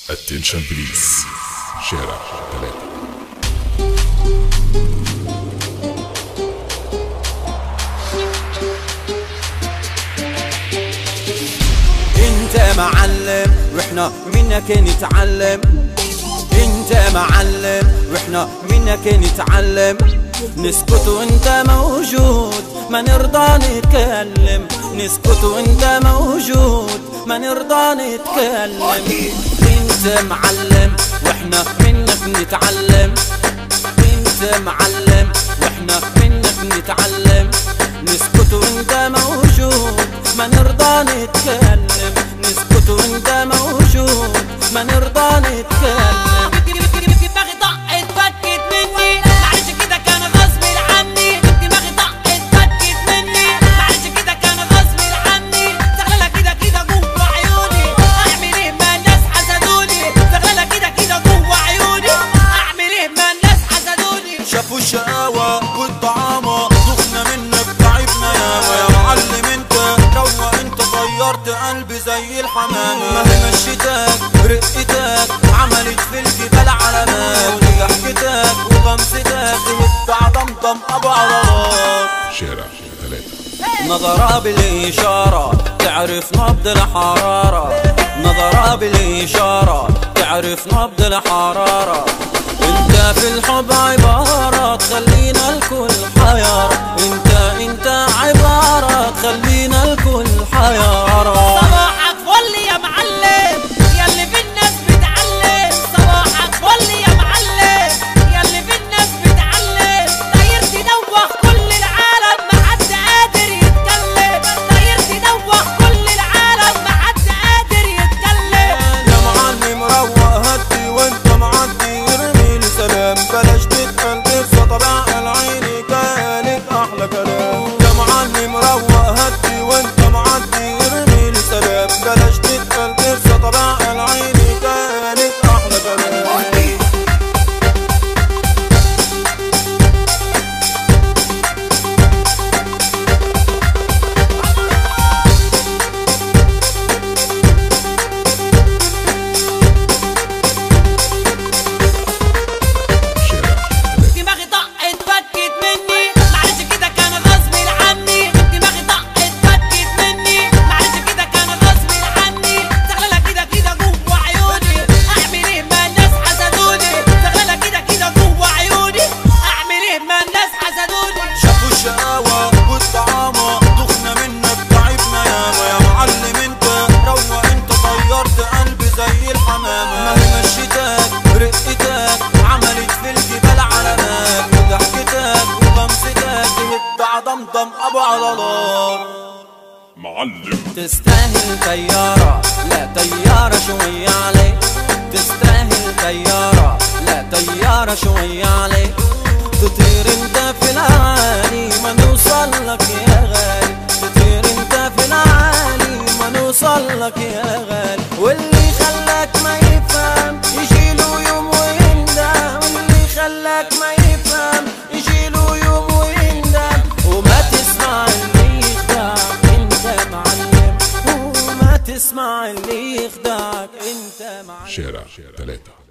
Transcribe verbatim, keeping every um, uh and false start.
اتنشن بليز شارع ثلاثة. انت معلم واحنا منك نتعلم، انت معلم واحنا منك نتعلم، نسكت وانت موجود ما نرضى نتكلم، نسكت وانت موجود ما نرضى نتكلم. انت معلم واحنا منك نتعلم، انت معلم واحنا منك نتعلم، نسكت وانت موجود ما نرضى نتكلم، نسكت وانت موجود ما نرضى نتكلم. دماغي طقت فكت مني معلش كده كان غصب عني، دماغي طقت فكت مني معلش كده كان غصب عني، زغلله كده كده جوه عيوني اعمل ايه ما الناس حسدوني، زغلله كده كده جوه عيوني اعمل ايه ما الناس حسدوني. شافوا الشقاوة والطعامة دخنا منك تعبنا ياما يا معلم، انت روق انت طيرت قلبي زي الحمامة، ما هي مشيتك رقتك عملت في الجبال علامات، وضحكتك وغمستك وبتاع ضمضم ابو عضلات. شارع ثلاثة. نظرة بالإشارة تعرف نبض الحرارة، نظرة بالإشارة تعرف نبض الحرارة، انت في الحب عبارة تخلينا الكل حيارة، انت انت عبارة تخلينا الكل حيارة. صباحك فل يا معلم ياللي في الناس بتعلم، صباحك فل يا معلم ياللي في الناس بتعلم، داير تدوخ كل العالم ما حد قادر يتكلم، داير تدوخ كل العالم ما حد قادر يتكلم. يا معلم روق هدي وانت معدي ارمي لي سلام، بلاش تتقل قصة طبع العين كانت احلى كلام. يا معلم روق هدي وانت معدي ارمي لي سلام، بلاش تتقل قصة طبع العين كانت احلى كلام. دماغي طقت فكت مني معلش كده كان غصب عني، دماغي طقت فكت مني معلش كده كان غصب عني، زغلله كده كده جوه عيوني اعمل ايه ما الناس حسدوني، زغلله كده كده جوه عيوني اعمل ايه ما الناس حسدوني. شافوا الشقاوة والطعامة دخنا منك تعبنا ياما يا معلم، انت روق انت طيرت قلبي زي الحمامة، ما هي مشيتك رقتك عملت في الجبال علامات، وضحكتك وغمستك وبتاع ضمضم ابو عضلات. معلم تستاهل طيارة لا طيارة شوية عليك، تستاهل طيارة لا طيارة شوية عليك، تطير انت في العالي ما نوصل لك يا غالي، تطير انت في العالي ما نوصل لك يا غالي. واللي خلاك ما يفهم يجيله يوم ويندم، واللي خلاك ما يفهم يجيله يوم ويندم، وما تسمع اللي يخدعك انت معلم، وما تسمع اللي يخدعك انت معلم. شارع ثلاثة.